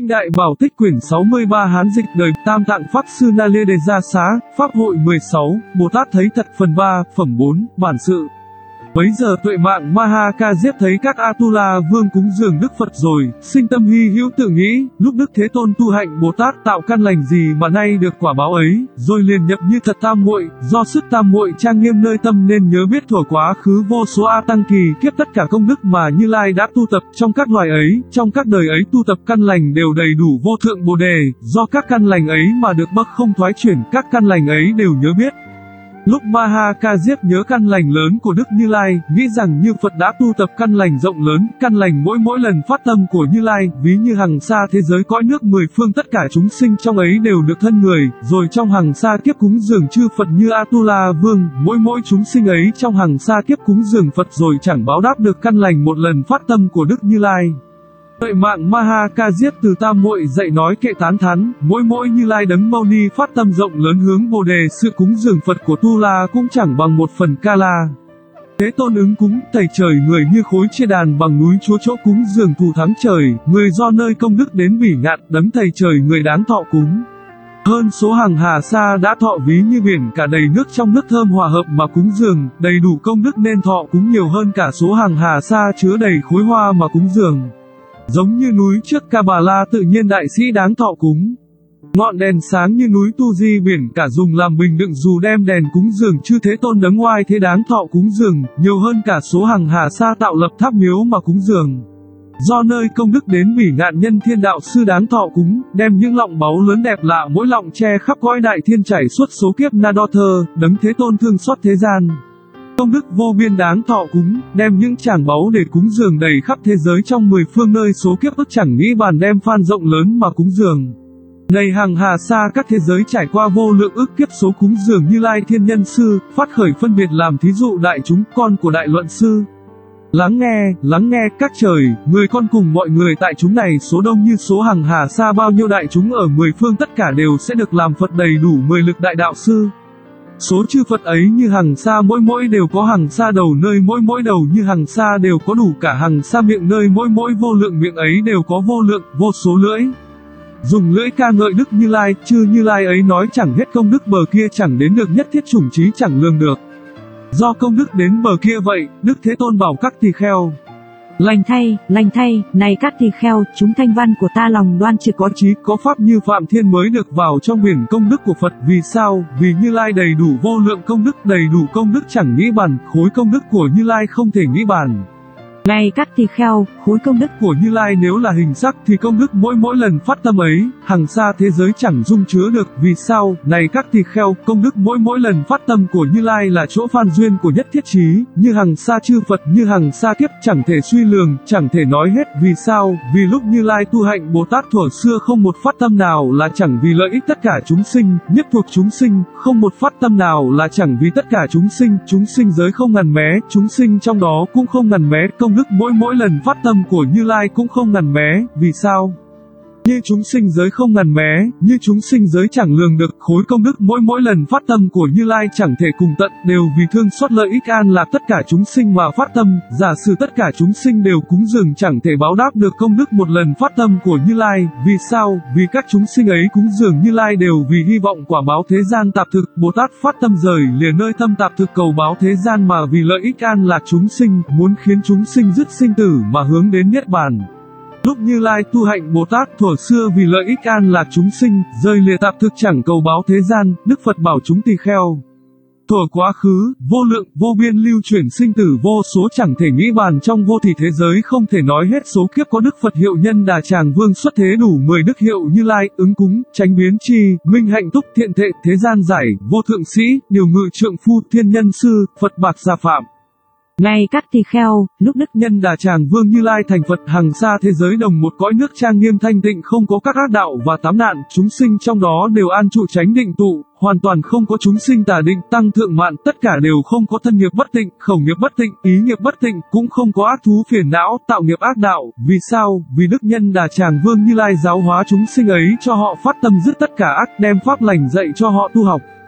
Kinh Đại Bảo Tích quyển 63 Hán dịch đời Tam Tạng Pháp Sư Na Lê Đề Gia Xá, Pháp hội 16, Bồ Tát thấy thật phần 3, phẩm 4, bản sự. Bấy giờ Tuệ Mạng Ma Ha Ca Diếp thấy các Atula vương cúng dường Đức Phật rồi, sinh tâm hy hữu tự nghĩ, lúc Đức Thế Tôn tu hạnh Bồ Tát tạo căn lành gì mà nay được quả báo ấy, rồi liền nhập như thật tam muội, do sức tam muội trang nghiêm nơi tâm nên nhớ biết thuở quá khứ vô số A Tăng kỳ kiếp tất cả công đức mà Như Lai đã tu tập trong các loài ấy, trong các đời ấy tu tập căn lành đều đầy đủ vô thượng Bồ đề, do các căn lành ấy mà được bậc không thoái chuyển, các căn lành ấy đều nhớ biết. Lúc Ma Ha Ca Diếp nhớ căn lành lớn của Đức Như Lai, nghĩ rằng như Phật đã tu tập căn lành rộng lớn, căn lành mỗi lần phát tâm của Như Lai, ví như hằng sa thế giới cõi nước mười phương tất cả chúng sinh trong ấy đều được thân người, rồi trong hằng sa kiếp cúng dường chư Phật như Atula Vương, mỗi chúng sinh ấy trong hằng sa kiếp cúng dường Phật rồi chẳng báo đáp được căn lành một lần phát tâm của Đức Như Lai. Tuệ Mạng Ma Ha Ca Diếp từ tam muội dạy nói kệ tán thán, mỗi Như Lai Đấng Mâu Ni phát tâm rộng lớn hướng Bồ đề, sự cúng dường Phật của Tu La cũng chẳng bằng một phần ca la. Thế Tôn ứng cúng, thầy trời người như khối chia đàn bằng núi chúa chỗ cúng dường thù thắng trời, người do nơi công đức đến bỉ ngạn, đấng thầy trời người đáng thọ cúng. Hơn số hàng hà sa đã thọ ví như biển cả đầy nước trong nước thơm hòa hợp mà cúng dường, đầy đủ công đức nên thọ cúng nhiều hơn cả số hàng hà sa chứa đầy khối hoa mà cúng dường. Giống như núi trước Ca Bà La tự nhiên đại sĩ đáng thọ cúng. Ngọn đèn sáng như núi Tu Di biển cả dùng làm bình đựng dù đem đèn cúng dường chư Thế Tôn đấng oai thế đáng thọ cúng dường, nhiều hơn cả số hàng hà sa tạo lập tháp miếu mà cúng dường. Do nơi công đức đến bỉ ngạn nhân thiên đạo sư đáng thọ cúng, đem những lọng báu lớn đẹp lạ mỗi lọng che khắp cõi đại thiên chảy suốt số kiếp na đo thơ, đấng Thế Tôn thương xót thế gian. Công đức vô biên đáng thọ cúng, đem những tràng báu để cúng dường đầy khắp thế giới trong 10 phương nơi số kiếp ức chẳng nghĩ bàn đem phan rộng lớn mà cúng dường. Này hàng hà sa các thế giới trải qua vô lượng ức kiếp số cúng dường Như Lai Thiên Nhân Sư, phát khởi phân biệt làm thí dụ đại chúng con của Đại Luận Sư. Lắng nghe các trời, người con cùng mọi người tại chúng này số đông như số hàng hà sa bao nhiêu đại chúng ở 10 phương tất cả đều sẽ được làm Phật đầy đủ 10 lực đại đạo sư. Số chư Phật ấy như hằng sa mỗi đều có hằng sa đầu nơi mỗi đầu như hằng sa đều có đủ cả hằng sa miệng nơi mỗi vô lượng miệng ấy đều có vô lượng, vô số lưỡi. Dùng lưỡi ca ngợi Đức Như Lai, chư Như Lai ấy nói chẳng hết công đức bờ kia chẳng đến được nhất thiết chủng trí chẳng lường được. Do công đức đến bờ kia vậy, Đức Thế Tôn bảo các tỳ kheo. Lành thay, này các tỳ kheo, chúng thanh văn của ta lòng đoan trực có trí, có pháp như Phạm Thiên mới được vào trong biển công đức của Phật. Vì sao? Vì Như Lai đầy đủ vô lượng công đức, đầy đủ công đức chẳng nghĩ bàn, khối công đức của Như Lai không thể nghĩ bàn. Này các tỳ kheo, khối công đức của Như Lai nếu là hình sắc thì công đức mỗi lần phát tâm ấy, hằng sa thế giới chẳng dung chứa được. Vì sao? Này các tỳ kheo, công đức mỗi lần phát tâm của Như Lai là chỗ phan duyên của nhất thiết trí, như hằng sa chư Phật, như hằng sa kiếp chẳng thể suy lường, chẳng thể nói hết. Vì sao? Vì lúc Như Lai tu hạnh Bồ Tát thuở xưa không một phát tâm nào là chẳng vì lợi ích tất cả chúng sinh, nhất thuộc chúng sinh, không một phát tâm nào là chẳng vì tất cả chúng sinh giới không ngần mé, chúng sinh trong đó cũng không ngần mé, công đức mỗi lần phát tâm của Như Lai cũng không ngần mé. Vì sao? Như chúng sinh giới không ngần mé, như chúng sinh giới chẳng lường được, khối công đức mỗi lần phát tâm của Như Lai chẳng thể cùng tận, đều vì thương xót lợi ích an lạc tất cả chúng sinh mà phát tâm. Giả sử tất cả chúng sinh đều cúng dường chẳng thể báo đáp được công đức một lần phát tâm của Như Lai. Vì sao? Vì các chúng sinh ấy cúng dường Như Lai đều vì hy vọng quả báo thế gian tạp thực. Bồ Tát phát tâm rời liền nơi tâm tạp thực cầu báo thế gian mà vì lợi ích an lạc chúng sinh, muốn khiến chúng sinh dứt sinh tử mà hướng đến niết bàn. Lúc Như Lai tu hạnh Bồ Tát thuở xưa vì lợi ích an lạc chúng sinh, rời lìa tạp thực chẳng cầu báo thế gian, Đức Phật bảo chúng tỳ kheo. Thuở quá khứ, vô lượng, vô biên lưu chuyển sinh tử vô số chẳng thể nghĩ bàn trong vô thỉ thế giới không thể nói hết số kiếp có Đức Phật hiệu nhân Đà Tràng Vương xuất thế đủ 10 đức hiệu Như Lai, ứng cúng, chánh biến chi, minh hạnh túc, thiện thệ, thế gian giải, vô thượng sĩ, điều ngự trượng phu, thiên nhân sư, Phật bạc gia phạm. Này các tỳ kheo, lúc Đức Nhân Đà Tràng Vương Như Lai thành Phật hằng sa thế giới đồng một cõi nước trang nghiêm thanh tịnh không có các ác đạo và tám nạn, chúng sinh trong đó đều an trụ chánh định tụ, hoàn toàn không có chúng sinh tà định, tăng thượng mạn, tất cả đều không có thân nghiệp bất tịnh, khẩu nghiệp bất tịnh, ý nghiệp bất tịnh, cũng không có ác thú phiền não, tạo nghiệp ác đạo. Vì sao? Vì Đức Nhân Đà Tràng Vương Như Lai giáo hóa chúng sinh ấy cho họ phát tâm dứt tất cả ác, đem pháp lành dạy cho họ tu học.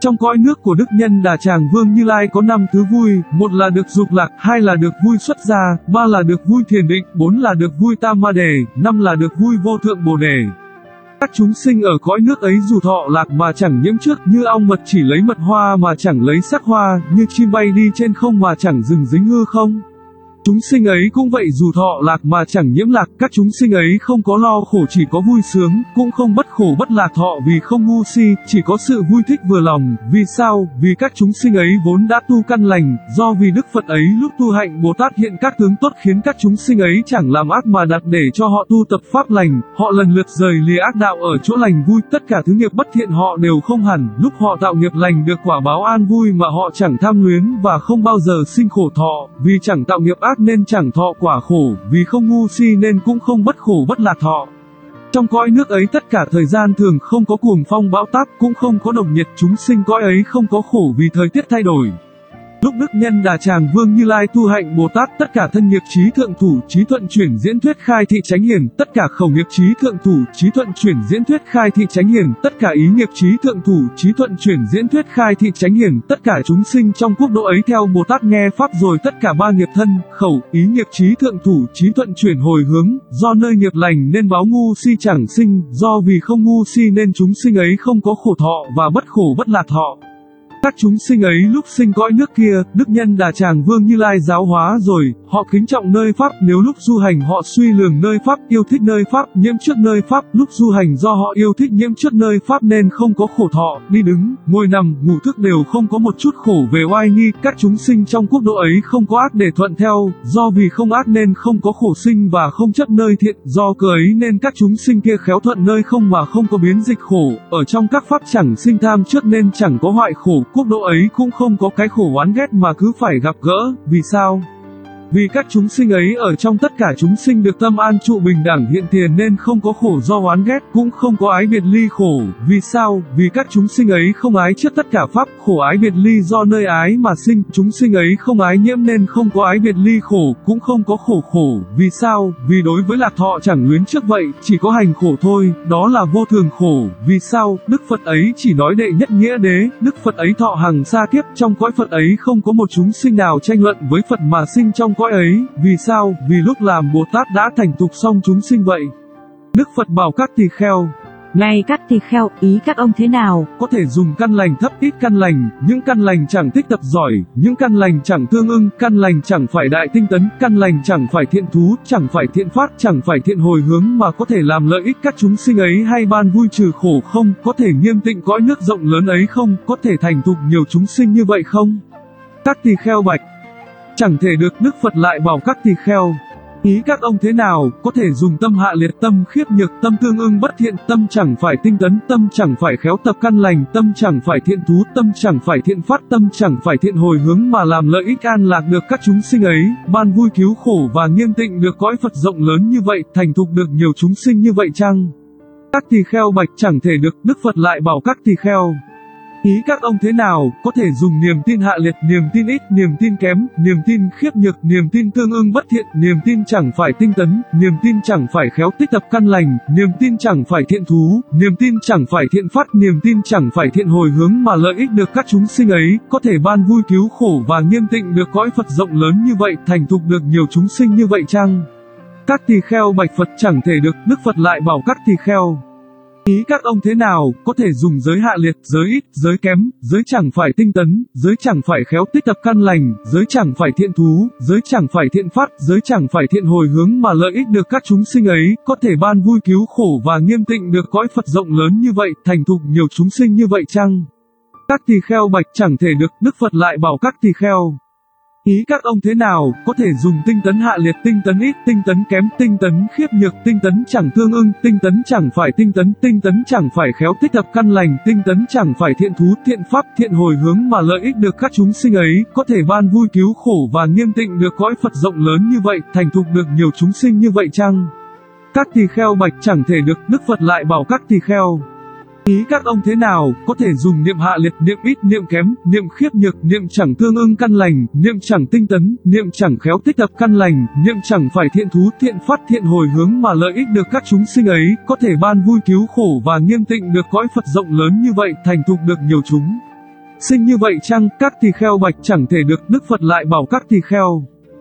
Trong cõi nước của Đức Nhân Đà Tràng Vương Như Lai có 5 thứ vui, một là được dục lạc, 2 là được vui xuất gia, 3 là được vui thiền định, 4 là được vui tam ma đề, 5 là được vui vô thượng bồ đề. Các chúng sinh ở cõi nước ấy dù thọ lạc mà chẳng nhiễm trước, như ong mật chỉ lấy mật hoa mà chẳng lấy sắc hoa, như chim bay đi trên không mà chẳng dừng dính hư không. Chúng sinh ấy cũng vậy, dù thọ lạc mà chẳng nhiễm lạc, các chúng sinh ấy không có lo khổ chỉ có vui sướng, cũng không bất khổ bất lạc thọ vì không ngu si, chỉ có sự vui thích vừa lòng. Vì sao? Vì các chúng sinh ấy vốn đã tu căn lành, do vì Đức Phật ấy lúc tu hạnh Bồ Tát hiện các tướng tốt khiến các chúng sinh ấy chẳng làm ác mà đặt để cho họ tu tập pháp lành, họ lần lượt rời lìa ác đạo ở chỗ lành vui, tất cả thứ nghiệp bất thiện họ đều không hẳn, lúc họ tạo nghiệp lành được quả báo an vui mà họ chẳng tham luyến và không bao giờ sinh khổ thọ, vì chẳng tạo nghiệp ác nên chẳng thọ quả khổ, vì không ngu si nên cũng không bất khổ bất lạc thọ. Trong cõi nước ấy tất cả thời gian thường không có cuồng phong bão táp, cũng không có độc nhiệt, chúng sinh cõi ấy không có khổ vì thời tiết thay đổi. Lúc Đức Nhân Đà Tràng Vương Như Lai tu hạnh Bồ Tát, tất cả thân nghiệp trí thượng thủ, trí thuận chuyển diễn thuyết khai thị chánh hiền, tất cả khẩu nghiệp trí thượng thủ, trí thuận chuyển diễn thuyết khai thị chánh hiền, tất cả ý nghiệp trí thượng thủ, trí thuận chuyển diễn thuyết khai thị chánh hiền, tất cả chúng sinh trong quốc độ ấy theo Bồ Tát nghe pháp rồi, tất cả ba nghiệp thân, khẩu, ý nghiệp trí thượng thủ, trí thuận chuyển hồi hướng, do nơi nghiệp lành nên báo ngu si chẳng sinh, do vì không ngu si nên chúng sinh ấy không có khổ thọ và bất khổ bất lạc thọ. Các chúng sinh ấy lúc sinh cõi nước kia, Đức Nhân Đà Tràng Vương Như Lai giáo hóa rồi, họ kính trọng nơi pháp, nếu lúc du hành họ suy lường nơi pháp, yêu thích nơi pháp, nhiễm trước nơi pháp, lúc du hành do họ yêu thích nhiễm trước nơi pháp nên không có khổ thọ, đi đứng, ngồi nằm, ngủ thức đều không có một chút khổ về oai nghi, các chúng sinh trong quốc độ ấy không có ác để thuận theo, do vì không ác nên không có khổ sinh và không chấp nơi thiện, do cớ ấy nên các chúng sinh kia khéo thuận nơi không mà không có biến dịch khổ, ở trong các pháp chẳng sinh tham trước nên chẳng có hoại khổ. Quốc độ ấy cũng không có cái khổ oán ghét mà cứ phải gặp gỡ, vì sao? Vì các chúng sinh ấy ở trong tất cả chúng sinh được tâm an trụ bình đẳng hiện tiền nên không có khổ do oán ghét, cũng không có ái biệt ly khổ, vì sao? Vì các chúng sinh ấy không ái trước tất cả pháp, khổ ái biệt ly do nơi ái mà sinh, chúng sinh ấy không ái nhiễm nên không có ái biệt ly khổ, cũng không có khổ, vì sao? Vì đối với lạc thọ chẳng luyến trước vậy, chỉ có hành khổ thôi, đó là vô thường khổ, vì sao? Đức Phật ấy chỉ nói đệ nhất nghĩa đế, Đức Phật ấy thọ hằng sa kiếp, trong cõi Phật ấy không có một chúng sinh nào tranh luận với Phật mà sinh trong cõi ấy, vì sao? Vì lúc làm Bồ Tát đã thành thục xong chúng sinh vậy. Đức Phật bảo các tỳ kheo, này các tỳ kheo, ý các ông thế nào? Có thể dùng căn lành thấp ít căn lành, những căn lành chẳng tích tập giỏi, những căn lành chẳng tương ưng, căn lành chẳng phải đại tinh tấn, căn lành chẳng phải thiện thú, chẳng phải thiện phát, chẳng phải thiện hồi hướng mà có thể làm lợi ích các chúng sinh ấy hay ban vui trừ khổ không, có thể nghiêm tịnh cõi nước rộng lớn ấy không, có thể thành thục nhiều chúng sinh như vậy không? Các tỳ kheo bạch, chẳng thể được. Đức Phật lại bảo các tỳ kheo, ý các ông thế nào? Có thể dùng tâm hạ liệt, tâm khiếp nhược, tâm tương ưng bất thiện, tâm chẳng phải tinh tấn, tâm chẳng phải khéo tập căn lành, tâm chẳng phải thiện thú, tâm chẳng phải thiện phát, tâm chẳng phải thiện hồi hướng mà làm lợi ích an lạc được các chúng sinh ấy, ban vui cứu khổ và nghiêm tịnh được cõi Phật rộng lớn như vậy, thành thục được nhiều chúng sinh như vậy chăng? Các tỳ kheo bạch, chẳng thể được. Đức Phật lại bảo các tỳ kheo, ý các ông thế nào? Có thể dùng niềm tin hạ liệt, niềm tin ít, niềm tin kém, niềm tin khiếp nhược, niềm tin tương ưng bất thiện, niềm tin chẳng phải tinh tấn, niềm tin chẳng phải khéo tích tập căn lành, niềm tin chẳng phải thiện thú, niềm tin chẳng phải thiện phát, niềm tin chẳng phải thiện hồi hướng mà lợi ích được các chúng sinh ấy, có thể ban vui cứu khổ và nghiêm tịnh được cõi Phật rộng lớn như vậy, thành thục được nhiều chúng sinh như vậy chăng? Các tỳ kheo bạch Phật, chẳng thể được. Đức Phật lại bảo các tỳ kheo, ý các ông thế nào? Có thể dùng giới hạ liệt, giới ít, giới kém, giới chẳng phải tinh tấn, giới chẳng phải khéo tích tập căn lành, giới chẳng phải thiện thú, giới chẳng phải thiện phát, giới chẳng phải thiện hồi hướng mà lợi ích được các chúng sinh ấy, có thể ban vui cứu khổ và nghiêm tịnh được cõi Phật rộng lớn như vậy, thành thục nhiều chúng sinh như vậy chăng? Các tỳ kheo bạch, chẳng thể được. Đức Phật lại bảo các tỳ kheo, ý các ông thế nào? Có thể dùng tinh tấn hạ liệt, tinh tấn ít, tinh tấn kém, tinh tấn khiếp nhược, tinh tấn chẳng tương ưng, tinh tấn chẳng phải tinh tấn chẳng phải khéo tích tập căn lành, tinh tấn chẳng phải thiện thú, thiện pháp, thiện hồi hướng mà lợi ích được các chúng sinh ấy, có thể ban vui cứu khổ và nghiêm tịnh được cõi Phật rộng lớn như vậy, thành thục được nhiều chúng sinh như vậy chăng? Các tỳ kheo bạch, chẳng thể được. Đức Phật lại bảo các tỳ kheo, ý các ông thế nào? Có thể dùng niệm hạ liệt, niệm ít, niệm kém, niệm khiếp nhược, niệm chẳng tương ưng căn lành, niệm chẳng tinh tấn, niệm chẳng khéo tích tập căn lành, niệm chẳng phải thiện thú, thiện phát, thiện hồi hướng mà lợi ích được các chúng sinh ấy, có thể ban vui cứu khổ và nghiêm tịnh được cõi Phật rộng lớn như vậy, thành thục được nhiều chúng sinh như vậy chăng? Các tỳ kheo bạch chẳng thể được. Đức Phật lại bảo các tỳ kheo: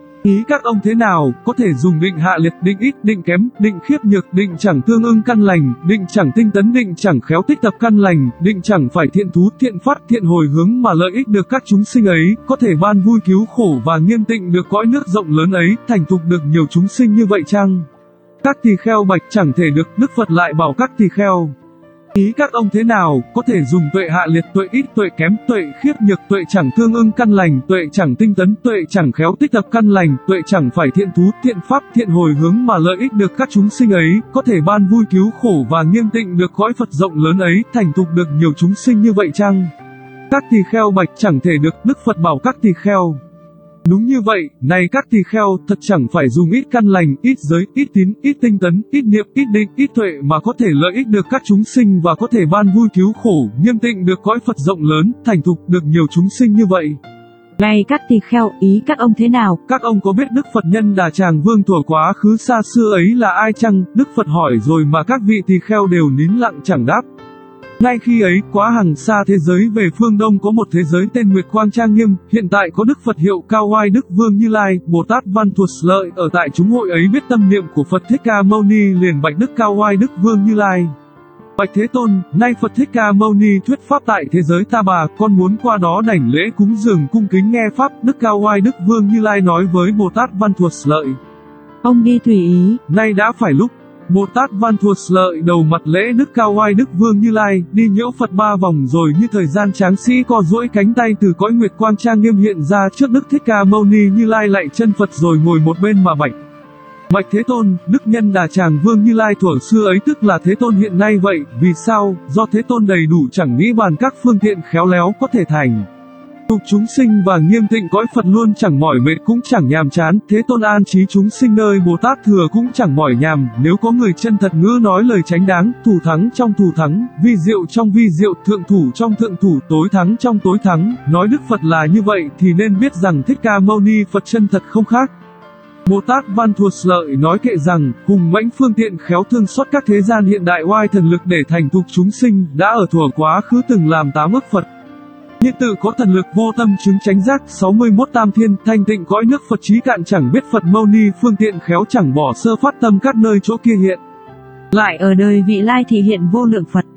ý các ông thế nào? Có thể dùng định hạ liệt, định ít, định kém, định khiếp nhược, định chẳng tương ưng căn lành, định chẳng tinh tấn, định chẳng khéo tích tập căn lành, định chẳng phải thiện thú, thiện phát, thiện hồi hướng mà lợi ích được các chúng sinh ấy, có thể ban vui cứu khổ và nghiêm tịnh được cõi nước rộng lớn ấy, thành thục được nhiều chúng sinh như vậy chăng? Các tỳ kheo bạch chẳng thể được. Đức Phật lại bảo các tỳ kheo: ý các ông thế nào? Có thể dùng tuệ hạ liệt, tuệ ít, tuệ kém, tuệ khiếp nhược, tuệ chẳng tương ưng căn lành, tuệ chẳng tinh tấn, tuệ chẳng khéo tích tập căn lành, tuệ chẳng phải thiện thú, thiện pháp, thiện hồi hướng mà lợi ích được các chúng sinh ấy, có thể ban vui cứu khổ và nghiêm tịnh được cõi Phật rộng lớn ấy, thành thục được nhiều chúng sinh như vậy chăng? Các tỳ kheo bạch chẳng thể được. Đức Phật bảo các tỳ kheo: đúng như vậy, này các tỳ kheo, thật chẳng phải dùng ít căn lành, ít giới, ít tín, ít tinh tấn, ít niệm, ít định, ít tuệ mà có thể lợi ích được các chúng sinh và có thể ban vui cứu khổ, nghiêm tịnh được cõi Phật rộng lớn, thành thục được nhiều chúng sinh như vậy. Này các tỳ kheo, ý các ông thế nào? Các ông có biết Đức Phật Nhân Đà Tràng Vương thuở quá khứ xa xưa ấy là ai chăng? Đức Phật hỏi rồi mà các vị tỳ kheo đều nín lặng chẳng đáp. Ngay khi ấy, quá hằng xa thế giới về phương Đông có một thế giới tên Nguyệt Quang Trang Nghiêm, hiện tại có Đức Phật hiệu Cao Oai Đức Vương Như Lai, Bồ Tát Văn Thuột Lợi ở tại chúng hội ấy biết tâm niệm của Phật Thích Ca Mâu Ni liền bạch Đức Cao Oai Đức Vương Như Lai: bạch Thế Tôn, nay Phật Thích Ca Mâu Ni thuyết pháp tại thế giới Ta Bà, con muốn qua đó đảnh lễ cúng dường cung kính nghe pháp. Đức Cao Oai Đức Vương Như Lai nói với Bồ Tát Văn Thuột Lợi: ông đi tùy ý. Nay đã phải lúc. Bồ Tát Văn Thuột Lợi đầu mặt lễ Đức Cao Oai Đức Vương Như Lai, đi nhiễu Phật 3 vòng rồi như thời gian tráng sĩ co duỗi cánh tay từ cõi Nguyệt Quang Trang Nghiêm hiện ra trước Đức Thích Ca Mâu Ni Như Lai lạy chân Phật rồi ngồi một bên mà bạch: bạch Thế Tôn, Đức Nhân Đà Tràng Vương Như Lai thuở xưa ấy tức là Thế Tôn hiện nay vậy. Vì sao? Do Thế Tôn đầy đủ chẳng nghĩ bàn các phương tiện khéo léo có thể thành tục chúng sinh và nghiêm tịnh cõi Phật luôn chẳng mỏi mệt cũng chẳng nhàm chán. Thế Tôn an trí chúng sinh nơi Bồ Tát thừa cũng chẳng mỏi nhàm. Nếu có người chân thật ngữ nói lời chánh đáng, thủ thắng trong thủ thắng, vi diệu trong vi diệu, thượng thủ trong thượng thủ, tối thắng trong tối thắng, nói Đức Phật là như vậy thì nên biết rằng Thích Ca Mâu Ni Phật chân thật không khác. Bồ Tát Văn Thuột Lợi nói kệ rằng, hùng mãnh phương tiện khéo thương xót các thế gian hiện đại oai thần lực để thành thục chúng sinh, đã ở thuở quá khứ từng làm 8 ức Phật. Như tự có thần lực vô tâm chứng chánh giác, 61 tam thiên, thanh tịnh cõi nước Phật trí cạn chẳng biết Phật Mâu Ni phương tiện khéo chẳng bỏ sơ phát tâm các nơi chỗ kia hiện. Lại ở đời vị lai thì hiện vô lượng Phật.